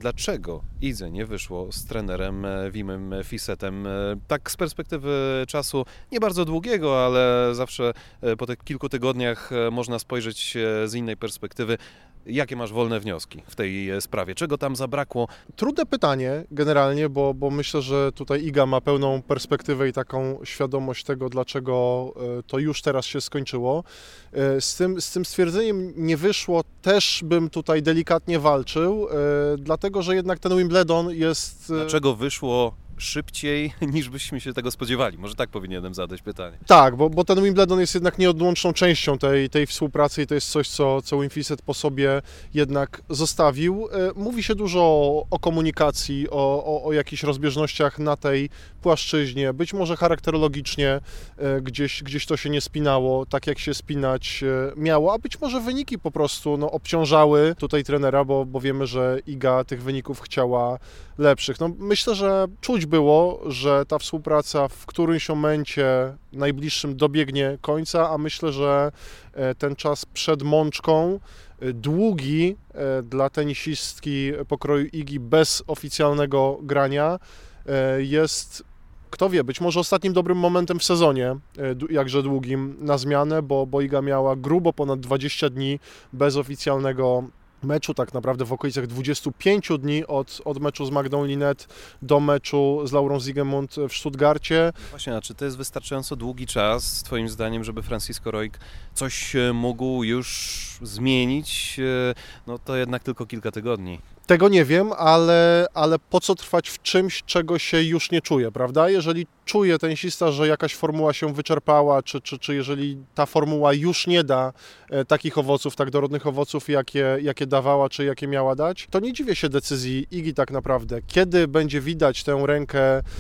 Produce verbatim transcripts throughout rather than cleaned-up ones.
Dlaczego Idze nie wyszło z trenerem Wimem Fisetem? Tak z perspektywy czasu nie bardzo długiego, ale zawsze po tych kilku tygodniach można spojrzeć z innej perspektywy. Jakie masz wolne wnioski w tej sprawie? Czego tam zabrakło? Trudne pytanie generalnie, bo, bo myślę, że tutaj Iga ma pełną perspektywę i taką świadomość tego, dlaczego to już teraz się skończyło. Z tym, z tym stwierdzeniem nie wyszło, też bym tutaj delikatnie walczył, dlatego że jednak ten Wimbledon jest... Dlaczego wyszło szybciej, niż byśmy się tego spodziewali? Może tak powinienem zadać pytanie. Tak, bo, bo ten Wimbledon jest jednak nieodłączną częścią tej, tej współpracy i to jest coś, co, co Wim Fiset po sobie jednak zostawił. Mówi się dużo o, o komunikacji, o, o, o jakichś rozbieżnościach na tej płaszczyźnie. Być może charakterologicznie gdzieś, gdzieś to się nie spinało, tak jak się spinać miało, a być może wyniki po prostu no, obciążały tutaj trenera, bo, bo wiemy, że Iga tych wyników chciała lepszych. No, myślę, że czuć było, że ta współpraca w którymś momencie najbliższym dobiegnie końca, a myślę, że ten czas przed mączką, długi dla tenisistki pokroju Igi bez oficjalnego grania, jest, kto wie, być może ostatnim dobrym momentem w sezonie, jakże długim, na zmianę, bo, bo Iga miała grubo ponad dwadzieścia dni bez oficjalnego meczu, tak naprawdę w okolicach dwudziestu pięciu dni od, od meczu z Magdą Linette do meczu z Laurą Siegemund w Stuttgarcie. Właśnie, a czy to jest wystarczająco długi czas, twoim zdaniem, żeby Francisco Roig coś mógł już zmienić? No to jednak tylko kilka tygodni. Tego nie wiem, ale, ale po co trwać w czymś, czego się już nie czuje, prawda? Jeżeli czuje tenisista, że jakaś formuła się wyczerpała, czy, czy, czy jeżeli ta formuła już nie da takich owoców, tak dorodnych owoców, jakie, jakie dawała, czy jakie miała dać, to nie dziwię się decyzji Igi tak naprawdę. Kiedy będzie widać tę rękę e,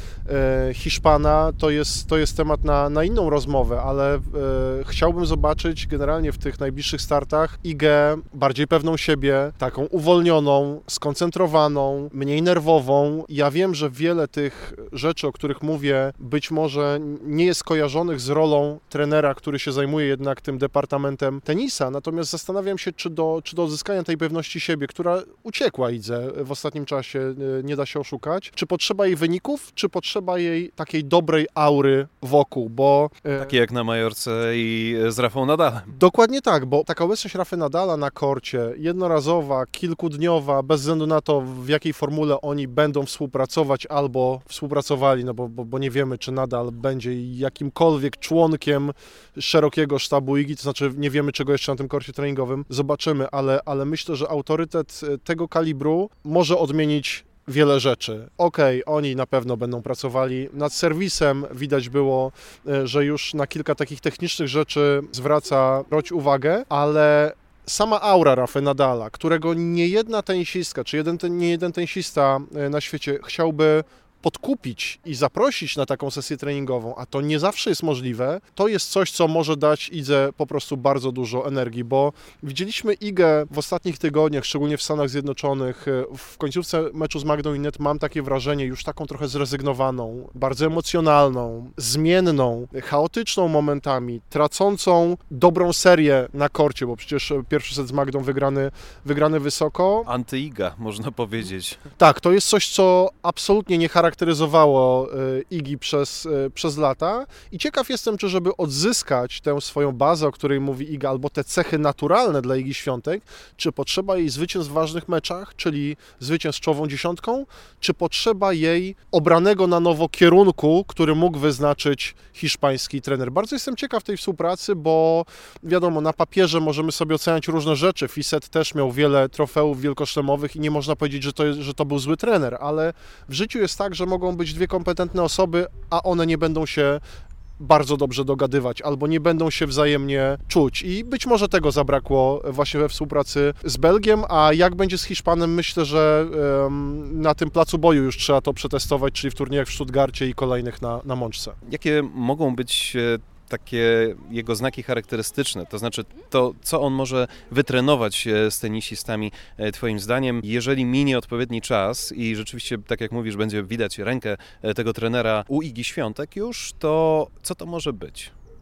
Hiszpana, to jest, to jest temat na, na inną rozmowę, ale e, chciałbym zobaczyć generalnie w tych najbliższych startach Igę bardziej pewną siebie, taką uwolnioną, skoncentrowaną, mniej nerwową. Ja wiem, że wiele tych rzeczy, o których mówię, być może nie jest kojarzonych z rolą trenera, który się zajmuje jednak tym departamentem tenisa, natomiast zastanawiam się, czy do, czy do odzyskania tej pewności siebie, która uciekła Idze w ostatnim czasie, nie da się oszukać, czy potrzeba jej wyników, czy potrzeba jej takiej dobrej aury wokół, bo... Takie jak na Majorce i z Rafą Nadalem. Dokładnie tak, bo taka obecność Rafy Nadala na korcie, jednorazowa, kilkudniowa, bez względu na to, w jakiej formule oni będą współpracować albo współpracowali, no bo, bo, bo nie wiemy, czy Nadal będzie jakimkolwiek członkiem szerokiego sztabu Igi, to znaczy nie wiemy, czego jeszcze na tym korcie treningowym, zobaczymy, ale, ale myślę, że autorytet tego kalibru może odmienić wiele rzeczy. Okej, okay, oni na pewno będą pracowali nad serwisem, widać było, że już na kilka takich technicznych rzeczy zwraca Roć uwagę, ale sama aura Rafy Nadala, którego nie jedna tenisistka, czy jeden, nie jeden tenisista na świecie chciałby podkupić i zaprosić na taką sesję treningową, a to nie zawsze jest możliwe, to jest coś, co może dać Idze po prostu bardzo dużo energii, bo widzieliśmy Igę w ostatnich tygodniach, szczególnie w Stanach Zjednoczonych, w końcówce meczu z Magdą Linette mam takie wrażenie, już taką trochę zrezygnowaną, bardzo emocjonalną, zmienną, chaotyczną momentami, tracącą dobrą serię na korcie, bo przecież pierwszy set z Magdą wygrany, wygrany wysoko. Anty-Iga, można powiedzieć. Tak, to jest coś, co absolutnie nie charakteryzuje charakteryzowało Igi przez, przez lata i ciekaw jestem, czy żeby odzyskać tę swoją bazę, o której mówi Iga, albo te cechy naturalne dla Igi Świątek, czy potrzeba jej zwycięstw w ważnych meczach, czyli zwycięstw czołową dziesiątką, czy potrzeba jej obranego na nowo kierunku, który mógł wyznaczyć hiszpański trener. Bardzo jestem ciekaw tej współpracy, bo wiadomo, na papierze możemy sobie oceniać różne rzeczy. Fiset też miał wiele trofeów wielkoszlemowych i nie można powiedzieć, że to, jest, że to był zły trener, ale w życiu jest tak, że mogą być dwie kompetentne osoby, a one nie będą się bardzo dobrze dogadywać, albo nie będą się wzajemnie czuć i być może tego zabrakło właśnie we współpracy z Belgiem, a jak będzie z Hiszpanem, myślę, że um, na tym placu boju już trzeba to przetestować, czyli w turniejach w Stuttgarcie i kolejnych na, na Mączce. Jakie mogą być takie jego znaki charakterystyczne, to znaczy to, co on może wytrenować z tenisistami, twoim zdaniem, jeżeli minie odpowiedni czas i rzeczywiście, tak jak mówisz, będzie widać rękę tego trenera u Igi Świątek już, to co to może być?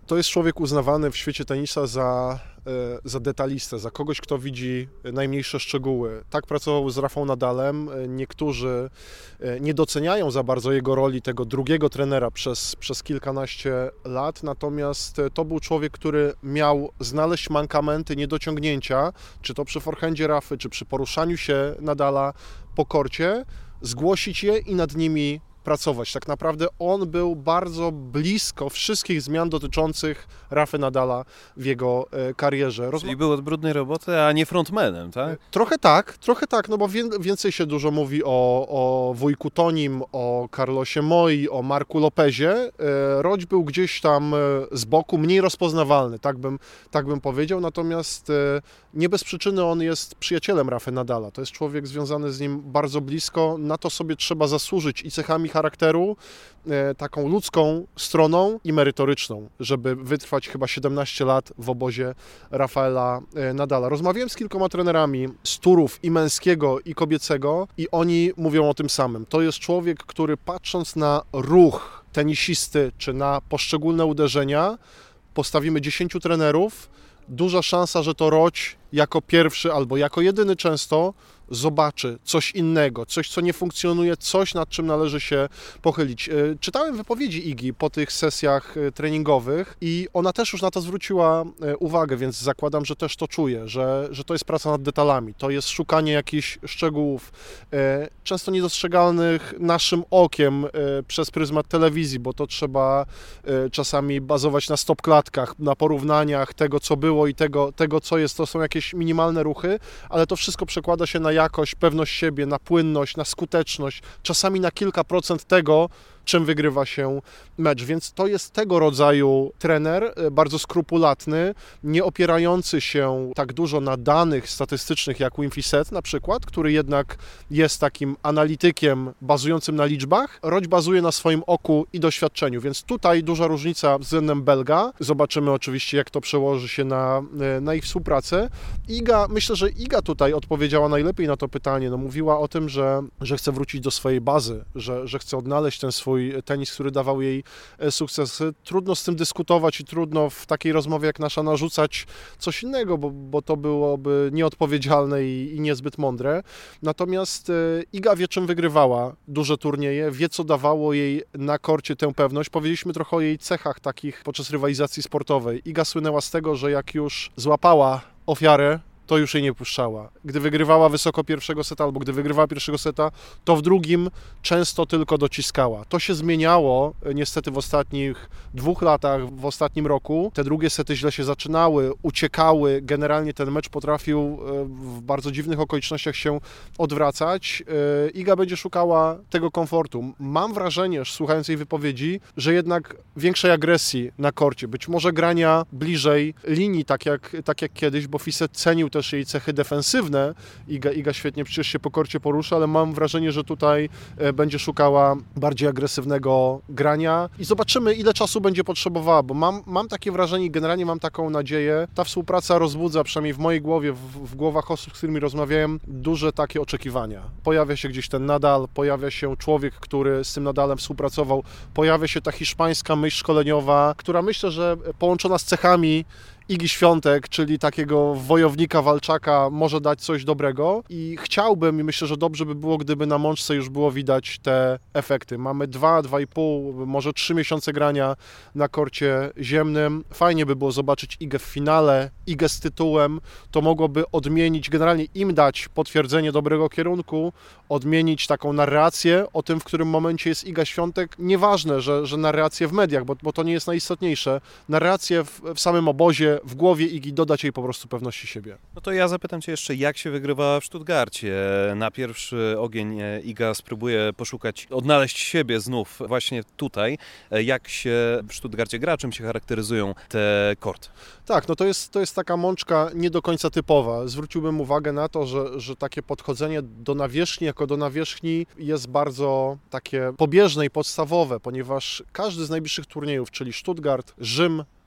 To jest człowiek uznawany w świecie tenisa za, za detalistę, za kogoś, kto widzi najmniejsze szczegóły. Tak pracował z Rafał Nadalem. Niektórzy nie doceniają za bardzo jego roli tego drugiego trenera przez, przez kilkanaście lat, natomiast to był człowiek, który miał znaleźć mankamenty, niedociągnięcia, czy to przy forehandzie Rafy, czy przy poruszaniu się Nadala po korcie, zgłosić je i nad nimi pracować. Tak naprawdę on był bardzo blisko wszystkich zmian dotyczących Rafy Nadala w jego karierze. Rozma- Czyli był od brudnej roboty, a nie frontmanem, tak? Trochę tak, trochę tak, no bo wie- więcej się dużo mówi o, o wujku Tonim, o Carlosie Moi, o Marku Lopezie. Rodź był gdzieś tam z boku, mniej rozpoznawalny, tak bym, tak bym powiedział, natomiast nie bez przyczyny on jest przyjacielem Rafy Nadala. To jest człowiek związany z nim bardzo blisko, na to sobie trzeba zasłużyć i cechami charakteru, taką ludzką stroną i merytoryczną, żeby wytrwać chyba siedemnaście lat w obozie Rafaela Nadala. Rozmawiałem z kilkoma trenerami z turów i męskiego, i kobiecego i oni mówią o tym samym. To jest człowiek, który patrząc na ruch tenisisty, czy na poszczególne uderzenia, postawimy dziesięciu trenerów, duża szansa, że to Rodź jako pierwszy albo jako jedyny często zobaczy coś innego, coś, co nie funkcjonuje, coś, nad czym należy się pochylić. Czytałem wypowiedzi Igi po tych sesjach treningowych i ona też już na to zwróciła uwagę, więc zakładam, że też to czuje, że, że to jest praca nad detalami, to jest szukanie jakichś szczegółów, często niedostrzegalnych naszym okiem przez pryzmat telewizji, bo to trzeba czasami bazować na stopklatkach, na porównaniach tego, co było i tego, tego co jest. To są jakieś minimalne ruchy, ale to wszystko przekłada się na jakość, pewność siebie, na płynność, na skuteczność, czasami na kilka procent tego, czym wygrywa się mecz. Więc to jest tego rodzaju trener, bardzo skrupulatny, nie opierający się tak dużo na danych statystycznych jak Wimfisset na przykład, który jednak jest takim analitykiem bazującym na liczbach. Rodź bazuje na swoim oku i doświadczeniu, więc tutaj duża różnica względem Belga. Zobaczymy oczywiście, jak to przełoży się na, na ich współpracę. Iga, myślę, że Iga tutaj odpowiedziała najlepiej na to pytanie. No, mówiła o tym, że, że chce wrócić do swojej bazy, że, że chce odnaleźć ten swój tenis, który dawał jej sukces. Trudno z tym dyskutować i trudno w takiej rozmowie jak nasza narzucać coś innego, bo, bo to byłoby nieodpowiedzialne i, i niezbyt mądre. Natomiast Iga wie, czym wygrywała duże turnieje, wie, co dawało jej na korcie tę pewność. Powiedzieliśmy trochę o jej cechach takich podczas rywalizacji sportowej. Iga słynęła z tego, że jak już złapała ofiarę, to już jej nie puszczała. Gdy wygrywała wysoko pierwszego seta albo gdy wygrywała pierwszego seta, to w drugim często tylko dociskała. To się zmieniało niestety w ostatnich dwóch latach, w ostatnim roku. Te drugie sety źle się zaczynały, uciekały. Generalnie ten mecz potrafił w bardzo dziwnych okolicznościach się odwracać. Iga będzie szukała tego komfortu. Mam wrażenie, słuchając jej wypowiedzi, że jednak większej agresji na korcie, być może grania bliżej linii, tak jak, tak jak kiedyś, bo Fisset cenił też jej cechy defensywne. Iga, Iga świetnie przecież się po korcie porusza, ale mam wrażenie, że tutaj będzie szukała bardziej agresywnego grania i zobaczymy, ile czasu będzie potrzebowała, bo mam, mam takie wrażenie i generalnie mam taką nadzieję. Ta współpraca rozbudza, przynajmniej w mojej głowie, w, w głowach osób, z którymi rozmawiałem, duże takie oczekiwania. Pojawia się gdzieś ten Nadal, pojawia się człowiek, który z tym Nadalem współpracował, pojawia się ta hiszpańska myśl szkoleniowa, która myślę, że połączona z cechami Igi Świątek, czyli takiego wojownika, walczaka, może dać coś dobrego i chciałbym i myślę, że dobrze by było, gdyby na mączce już było widać te efekty. Mamy dwa, dwa i pół, może trzy miesiące grania na korcie ziemnym. Fajnie by było zobaczyć Igę w finale, Igę z tytułem. To mogłoby odmienić, generalnie im dać potwierdzenie dobrego kierunku, odmienić taką narrację o tym, w którym momencie jest Iga Świątek. Nieważne, że, że narrację w mediach, bo, bo to nie jest najistotniejsze. Narrację w, w samym obozie, w głowie Igi, dodać jej po prostu pewności siebie. No to ja zapytam Cię jeszcze, jak się wygrywa w Stuttgarcie? Na pierwszy ogień Iga spróbuje poszukać, odnaleźć siebie znów właśnie tutaj. Jak się w Stuttgarcie gra, czym się charakteryzują te korty? Tak, no to jest, to jest taka mączka nie do końca typowa. Zwróciłbym uwagę na to, że, że takie podchodzenie do nawierzchni jako do nawierzchni jest bardzo takie pobieżne i podstawowe, ponieważ każdy z najbliższych turniejów, czyli Stuttgart, Rzym,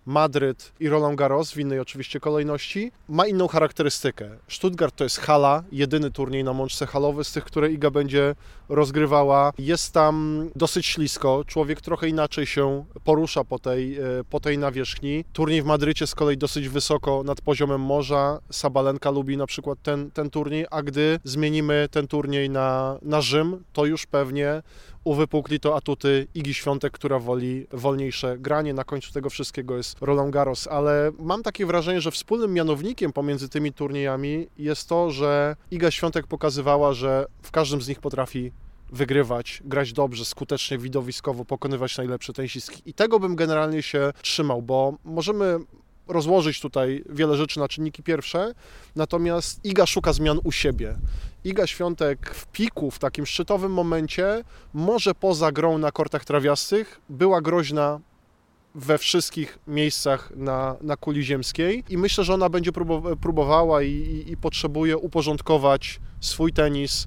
Madryt i Roland Garros w innej oczywiście kolejności, ma inną charakterystykę. Stuttgart to jest hala, jedyny turniej na mączce halowy z tych, które Iga będzie rozgrywała. Jest tam dosyć ślisko, człowiek trochę inaczej się porusza po tej, po tej nawierzchni. Turniej w Madrycie z kolei dosyć wysoko nad poziomem morza. Sabalenka lubi na przykład ten, ten turniej, a gdy zmienimy ten turniej na, na Rzym, to już pewnie uwypukli to atuty Igi Świątek, która woli wolniejsze granie. Na końcu tego wszystkiego jest Roland Garros, ale mam takie wrażenie, że wspólnym mianownikiem pomiędzy tymi turniejami jest to, że Iga Świątek pokazywała, że w każdym z nich potrafi wygrywać, grać dobrze, skutecznie, widowiskowo, pokonywać najlepsze tenisistki. I tego bym generalnie się trzymał, bo możemy rozłożyć tutaj wiele rzeczy na czynniki pierwsze, natomiast Iga szuka zmian u siebie. Iga Świątek w piku, w takim szczytowym momencie, może poza grą na kortach trawiastych, była groźna we wszystkich miejscach na, na kuli ziemskiej i myślę, że ona będzie próbowała i, i, i potrzebuje uporządkować swój tenis,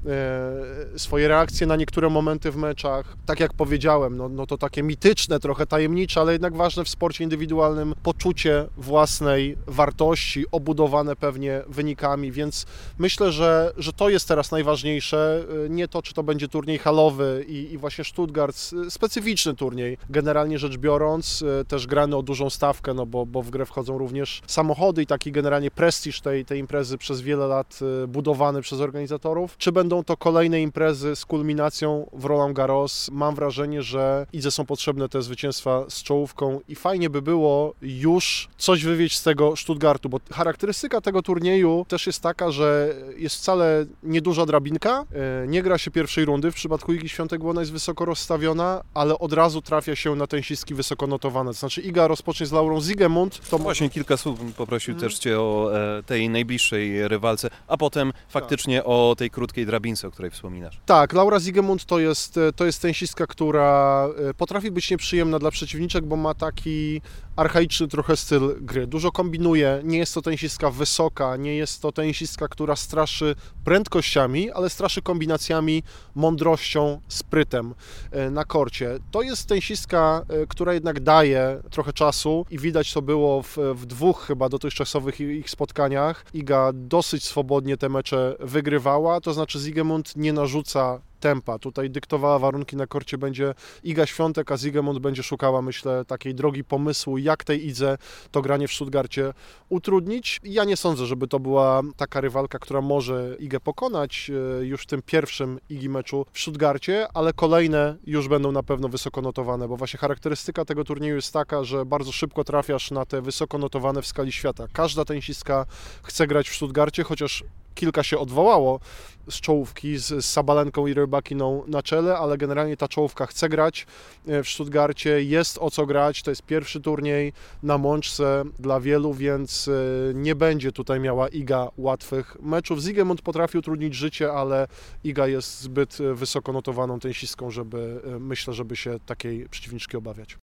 swoje reakcje na niektóre momenty w meczach. Tak jak powiedziałem, no, no to takie mityczne, trochę tajemnicze, ale jednak ważne w sporcie indywidualnym poczucie własnej wartości, obudowane pewnie wynikami, więc myślę, że, że to jest teraz najważniejsze. Nie to, czy to będzie turniej halowy i, i właśnie Stuttgart, specyficzny turniej, generalnie rzecz biorąc, też grany o dużą stawkę, no bo, bo w grę wchodzą również samochody i taki generalnie prestiż tej, tej imprezy przez wiele lat budowany przez organizatorów. Czy będą to kolejne imprezy z kulminacją w Roland Garros? Mam wrażenie, że Idze są potrzebne te zwycięstwa z czołówką i fajnie by było już coś wywieźć z tego Stuttgartu, bo charakterystyka tego turnieju też jest taka, że jest wcale nieduża drabinka, nie gra się pierwszej rundy, w przypadku Igi Świątek bo ona jest wysoko rozstawiona, ale od razu trafia się na tenisistki wysoko notowane, to znaczy Iga rozpocznie z Laurą Siegemund. To właśnie kilka słów poprosił hmm. też Cię o e, tej najbliższej rywalce, a potem faktycznie tak. o tej krótkiej drabinie, o której wspominasz. Tak, Laura Siegemund to jest, to jest tenisistka, która potrafi być nieprzyjemna dla przeciwniczek, bo ma taki archaiczny trochę styl gry. Dużo kombinuje, nie jest to tenisistka wysoka, nie jest to tenisistka, która straszy prędkościami, ale straszy kombinacjami, mądrością, sprytem na korcie. To jest tenisistka, która jednak daje trochę czasu i widać to było w, w dwóch chyba dotychczasowych ich spotkaniach. Iga dosyć swobodnie te mecze wygrywała, to znaczy Siegemund nie narzuca tempa. Tutaj dyktowała warunki na korcie będzie Iga Świątek, a Siegemund będzie szukała, myślę, takiej drogi pomysłu, jak tej Idze to granie w Stuttgarcie utrudnić. Ja nie sądzę, żeby to była taka rywalka, która może Igę pokonać już w tym pierwszym Igi meczu w Stuttgarcie, ale kolejne już będą na pewno wysoko notowane, bo właśnie charakterystyka tego turnieju jest taka, że bardzo szybko trafiasz na te wysoko notowane w skali świata. Każda tenisistka chce grać w Stuttgarcie, chociaż kilka się odwołało z czołówki, z, z Sabalenką i Rybakiną na czele, ale generalnie ta czołówka chce grać w Stuttgarcie, jest o co grać, to jest pierwszy turniej na mączce dla wielu, więc nie będzie tutaj miała Iga łatwych meczów. Siegemund potrafi utrudnić życie, ale Iga jest zbyt wysoko notowaną tenisistką, żeby myślę, żeby się takiej przeciwniczki obawiać.